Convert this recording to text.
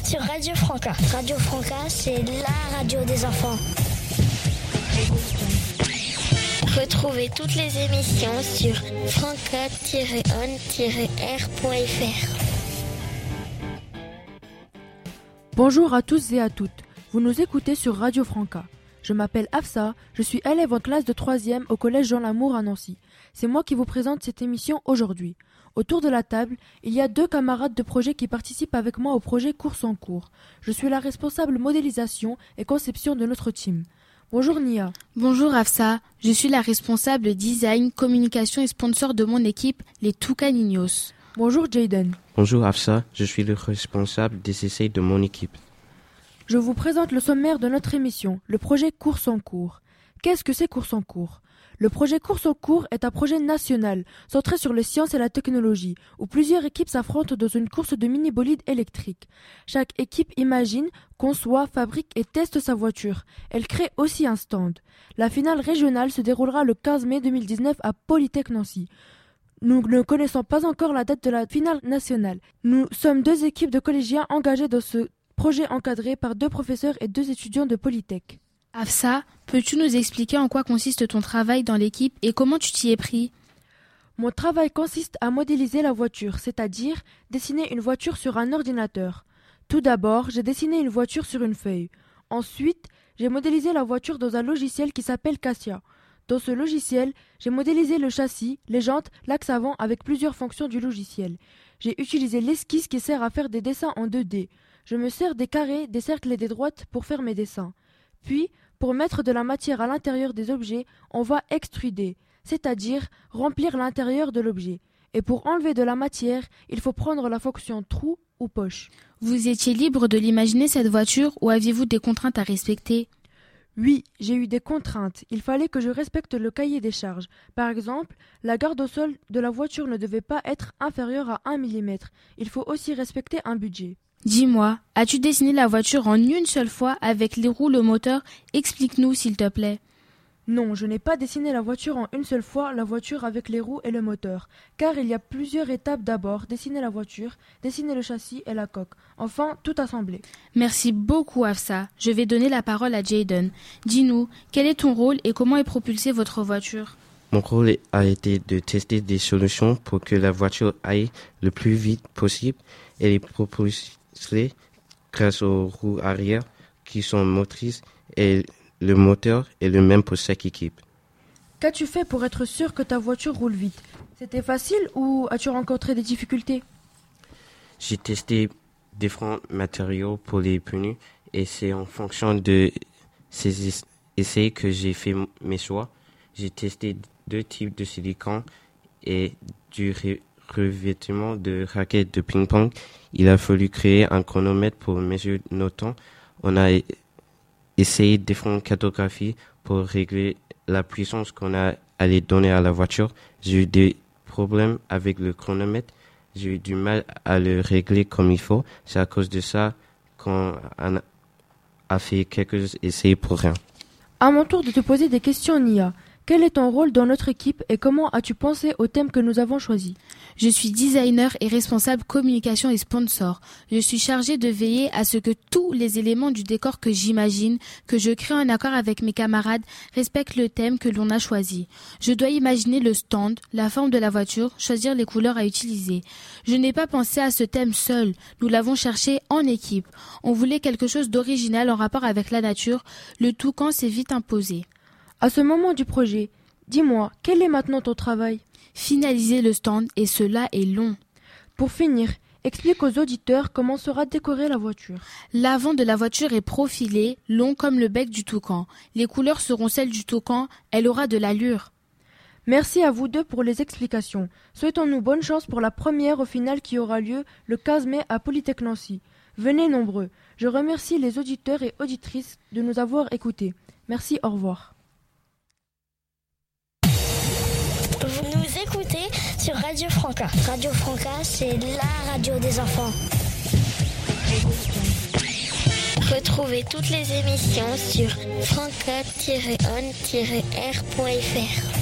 sur Radio Franca. Radio Franca, c'est la radio des enfants. Retrouvez toutes les émissions sur franca-on-r.fr. Bonjour à tous et à toutes. Vous nous écoutez sur Radio Franca. Je m'appelle Afsa, je suis élève en classe de 3e au collège Jean Lamour à Nancy. C'est moi qui vous présente cette émission aujourd'hui. Autour de la table, il y a 2 camarades de projet qui participent avec moi au projet Course en cours. Je suis la responsable modélisation et conception de notre team. Bonjour Nia. Bonjour Afsa, je suis la responsable design, communication et sponsor de mon équipe, les Toucaninos. Bonjour Jayden. Bonjour Afsa, je suis le responsable des essais de mon équipe. Je vous présente le sommaire de notre émission, le projet Course en cours. Qu'est-ce que c'est Course en cours ? Le projet Course en cours est un projet national, centré sur les sciences et la technologie, où plusieurs équipes s'affrontent dans une course de mini-bolides électriques. Chaque équipe imagine, conçoit, fabrique et teste sa voiture. Elle crée aussi un stand. La finale régionale se déroulera le 15 mai 2019 à Polytech Nancy. Nous ne connaissons pas encore la date de la finale nationale. Nous sommes 2 équipes de collégiens engagées dans ce projet encadré par 2 professeurs et 2 étudiants de Polytech. Afsa, peux-tu nous expliquer en quoi consiste ton travail dans l'équipe et comment tu t'y es pris ? Mon travail consiste à modéliser la voiture, c'est-à-dire dessiner une voiture sur un ordinateur. Tout d'abord, j'ai dessiné une voiture sur une feuille. Ensuite, j'ai modélisé la voiture dans un logiciel qui s'appelle Cassia. Dans ce logiciel, j'ai modélisé le châssis, les jantes, l'axe avant avec plusieurs fonctions du logiciel. J'ai utilisé l'esquisse qui sert à faire des dessins en 2D. Je me sers des carrés, des cercles et des droites pour faire mes dessins. Puis, pour mettre de la matière à l'intérieur des objets, on va extruder, c'est-à-dire remplir l'intérieur de l'objet. Et pour enlever de la matière, il faut prendre la fonction trou ou poche. Vous étiez libre de l'imaginer cette voiture ou aviez-vous des contraintes à respecter ? Oui, j'ai eu des contraintes. Il fallait que je respecte le cahier des charges. Par exemple, la garde au sol de la voiture ne devait pas être inférieure à 1 mm. Il faut aussi respecter un budget. Dis-moi, as-tu dessiné la voiture en une seule fois avec les roues, le moteur ? Explique-nous s'il te plaît. Non, je n'ai pas dessiné la voiture en une seule fois, la voiture avec les roues et le moteur. Car il y a plusieurs étapes d'abord, dessiner la voiture, dessiner le châssis et la coque. Enfin, tout assembler. Merci beaucoup Afsa. Je vais donner la parole à Jayden. Dis-nous, quel est ton rôle et comment est propulsée votre voiture ? Mon rôle a été de tester des solutions pour que la voiture aille le plus vite possible et les propulser grâce aux roues arrière qui sont motrices et le moteur est le même pour chaque équipe. Qu'as-tu fait pour être sûr que ta voiture roule vite ? C'était facile ou as-tu rencontré des difficultés ? J'ai testé différents matériaux pour les pneus et c'est en fonction de ces essais que j'ai fait mes choix. J'ai testé 2 types de silicone et du revêtement de raquettes de ping-pong. Il a fallu créer un chronomètre pour mesurer nos temps. On a essayé différentes cartographies pour régler la puissance qu'on allait donner à la voiture. J'ai eu des problèmes avec le chronomètre. J'ai eu du mal à le régler comme il faut. C'est à cause de ça qu'on a fait quelques essais pour rien. À mon tour de te poser des questions, Nia. Quel est ton rôle dans notre équipe et comment as-tu pensé au thème que nous avons choisi ? Je suis designer et responsable communication et sponsor. Je suis chargée de veiller à ce que tous les éléments du décor que j'imagine, que je crée en accord avec mes camarades, respectent le thème que l'on a choisi. Je dois imaginer le stand, la forme de la voiture, choisir les couleurs à utiliser. Je n'ai pas pensé à ce thème seul. Nous l'avons cherché en équipe. On voulait quelque chose d'original en rapport avec la nature. Le toucan s'est vite imposé. À ce moment du projet, dis-moi, quel est maintenant ton travail ? Finaliser le stand et cela est long. Pour finir, explique aux auditeurs comment sera décorée la voiture. L'avant de la voiture est profilé, long comme le bec du toucan. Les couleurs seront celles du toucan, elle aura de l'allure. Merci à vous 2 pour les explications. Souhaitons-nous bonne chance pour la première au final qui aura lieu le 15 mai à Polytech Nancy. Venez nombreux. Je remercie les auditeurs et auditrices de nous avoir écoutés. Merci, au revoir. Vous nous écoutez sur Radio Franca. Radio Franca, c'est la radio des enfants. Retrouvez toutes les émissions sur franca-on-r.fr.